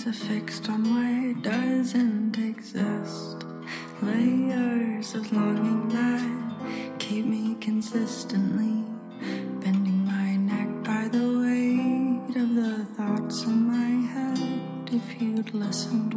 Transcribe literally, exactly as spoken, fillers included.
are fixed on what doesn't exist. Layers of longing that keep me consistently bending my neck by the weight of the thoughts in my head. If you'd listen.